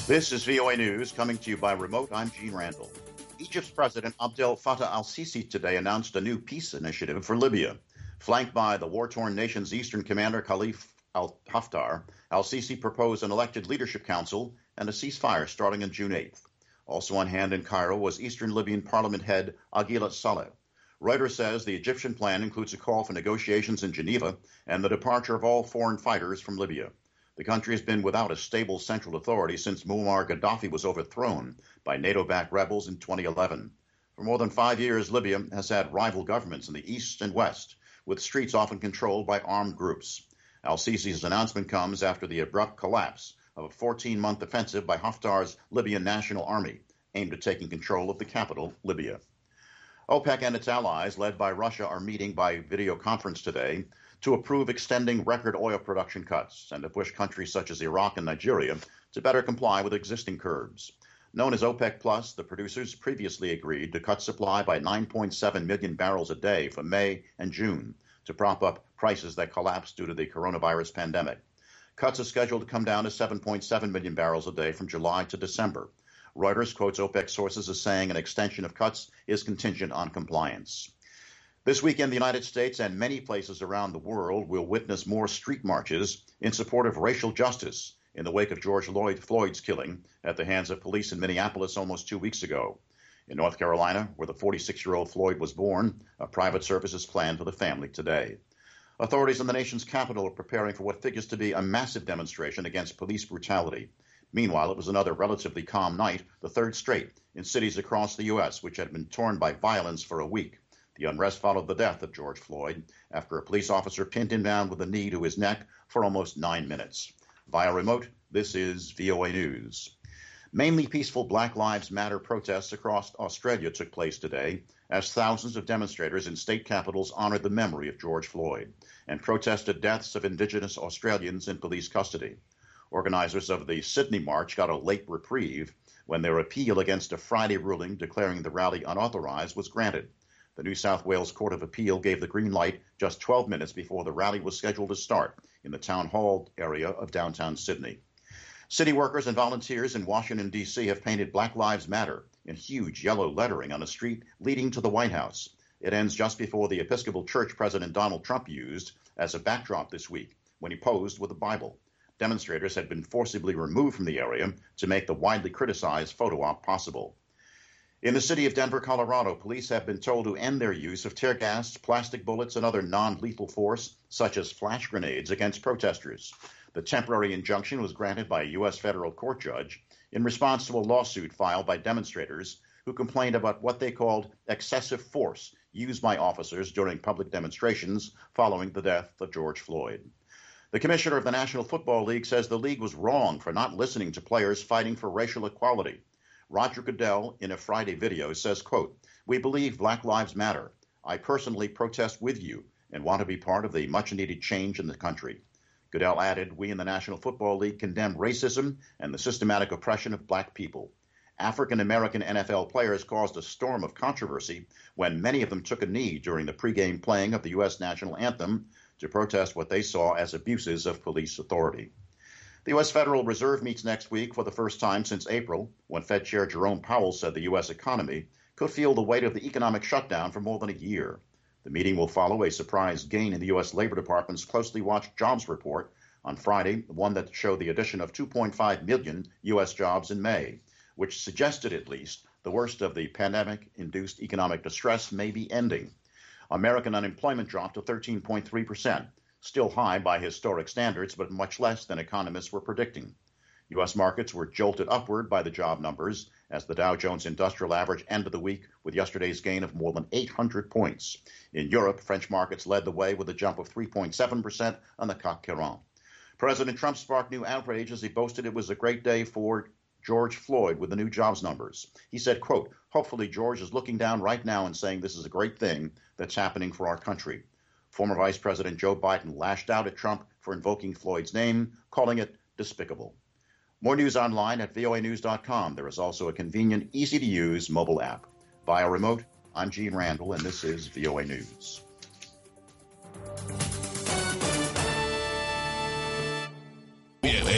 This is VOA News coming to you by remote. I'm Gene Randall. Egypt's President Abdel Fattah al-Sisi today announced a new peace initiative for Libya. Flanked by the war-torn nation's eastern commander Khalifa al-Haftar, al-Sisi proposed an elected leadership council and a ceasefire starting on June 8th. Also on hand in Cairo was Eastern Libyan Parliament head Aguilat Saleh. Reuters says the Egyptian plan includes a call for negotiations in Geneva and the departure of all foreign fighters from Libya. The country has been without a stable central authority since Muammar Gaddafi was overthrown by NATO-backed rebels in 2011. For more than 5 years, Libya has had rival governments in the east and west, with streets often controlled by armed groups. Al-Sisi's announcement comes after the abrupt collapse of a 14-month offensive by Haftar's Libyan National Army, aimed at taking control of the capital, Libya. OPEC and its allies, led by Russia, are meeting by video conference today to approve extending record oil production cuts and to push countries such as Iraq and Nigeria to better comply with existing curbs. Known as OPEC Plus, the producers previously agreed to cut supply by 9.7 million barrels a day for May and June to prop up prices that collapsed due to the coronavirus pandemic. Cuts are scheduled to come down to 7.7 million barrels a day from July to December. Reuters quotes OPEC sources as saying an extension of cuts is contingent on compliance. This weekend, the United States and many places around the world will witness more street marches in support of racial justice in the wake of George Floyd's killing at the hands of police in Minneapolis almost 2 weeks ago. In North Carolina, where the 46-year-old Floyd was born, a private service is planned for the family today. Authorities in the nation's capital are preparing for what figures to be a massive demonstration against police brutality. Meanwhile, it was another relatively calm night, the third straight, in cities across the U.S., which had been torn by violence for a week. The unrest followed the death of George Floyd after a police officer pinned him down with a knee to his neck for almost 9 minutes. Via remote, this is VOA News. Mainly peaceful Black Lives Matter protests across Australia took place today as thousands of demonstrators in state capitals honored the memory of George Floyd and protested deaths of Indigenous Australians in police custody. Organizers of the Sydney March got a late reprieve when their appeal against a Friday ruling declaring the rally unauthorized was granted. The New South Wales Court of Appeal gave the green light just 12 minutes before the rally was scheduled to start in the town hall area of downtown Sydney. City workers and volunteers in Washington, D.C. have painted Black Lives Matter in huge yellow lettering on a street leading to the White House. It ends just before the Episcopal Church President Donald Trump used as a backdrop this week when he posed with a Bible. Demonstrators had been forcibly removed from the area to make the widely criticized photo op possible. In the city of Denver, Colorado, police have been told to end their use of tear gas, plastic bullets, and other non-lethal force, such as flash grenades, against protesters. The temporary injunction was granted by a U.S. federal court judge in response to a lawsuit filed by demonstrators who complained about what they called excessive force used by officers during public demonstrations following the death of George Floyd. The commissioner of the National Football League says the league was wrong for not listening to players fighting for racial equality. Roger Goodell, in a Friday video, says, quote, "We believe Black Lives Matter. I personally protest with you and want to be part of the much-needed change in the country." Goodell added, "We in the National Football League condemn racism and the systematic oppression of black people. African-American NFL players caused a storm of controversy when many of them took a knee during the pregame playing of the U.S. national anthem to protest what they saw as abuses of police authority." The U.S. Federal Reserve meets next week for the first time since April, when Fed Chair Jerome Powell said the U.S. economy could feel the weight of the economic shutdown for more than a year. The meeting will follow a surprise gain in the U.S. Labor Department's closely watched jobs report on Friday, one that showed the addition of 2.5 million U.S. jobs in May, which suggested at least the worst of the pandemic-induced economic distress may be ending. American unemployment dropped to 13.3%. Still high by historic standards, but much less than economists were predicting. U.S. markets were jolted upward by the job numbers as the Dow Jones Industrial Average ended the week with yesterday's gain of more than 800 points. In Europe, French markets led the way with a jump of 3.7% on the CAC 40. President Trump sparked new outrage as he boasted it was a great day for George Floyd with the new jobs numbers. He said, quote, "Hopefully George is looking down right now and saying this is a great thing that's happening for our country." Former Vice President Joe Biden lashed out at Trump for invoking Floyd's name, calling it despicable. More news online at voanews.com. There is also a convenient, easy-to-use mobile app. Via remote, I'm Gene Randall, and this is VOA News.